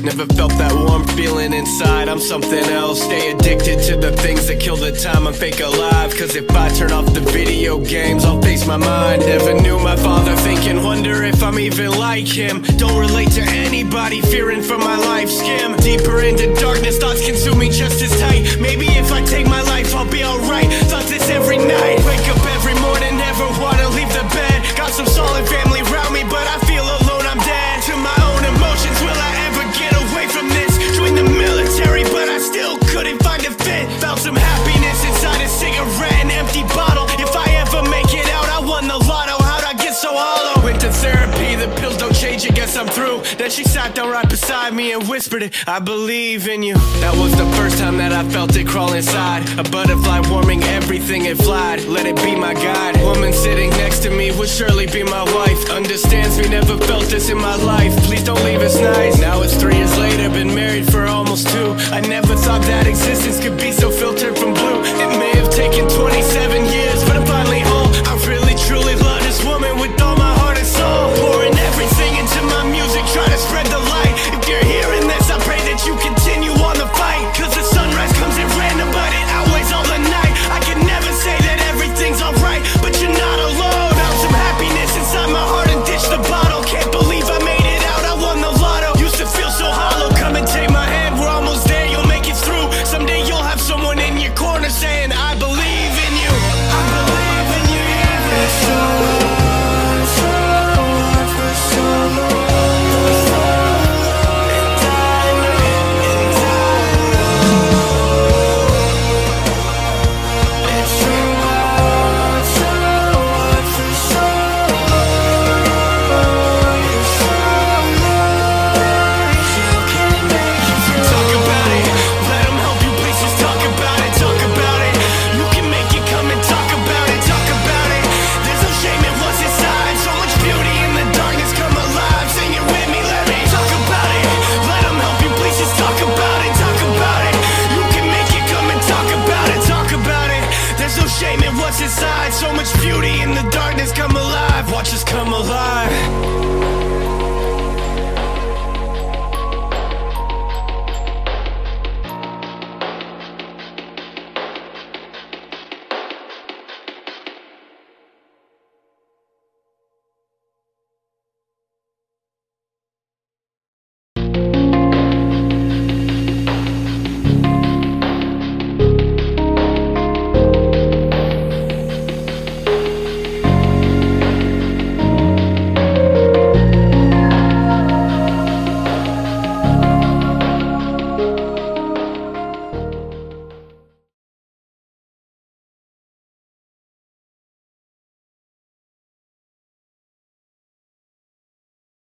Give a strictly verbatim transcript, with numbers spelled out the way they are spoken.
Never felt that warm feeling inside, I'm something else. Stay addicted to the things that kill the time, I'm fake alive. Cause if I turn off the video games, I'll face my mind. Never knew my father thinking, wonder if I'm even like him. Don't relate to anybody, fearing for my life skim. Deeper into darkness, thoughts consume me just as tight. Maybe if I take my life, I'll be alright. Thought this every night, wake up every morning, never wanna leave the bed. Got some solid family around me, but I feel alone, I'm dead. To my own emotions, will I ever get away from this? Joined the military, but I still couldn't find a fit. Found some happiness inside a cigarette and empty bottle. If I ever make it out, I won the lotto. How'd I get so hollow? Went to therapy, the pills don't change it, guess I'm through. Then she sat down right beside me and whispered it, I believe in you. That was the first time that I felt it crawl inside. A butterfly warming everything it flied. Let it be my guide. Woman sitting next to me would surely be my wife. Understands me, never felt this in my life. Please don't leave us nice. Now it's three years later, been married for almost two. I never thought that existence could be so filtered from blue. It may have taken twenty-seven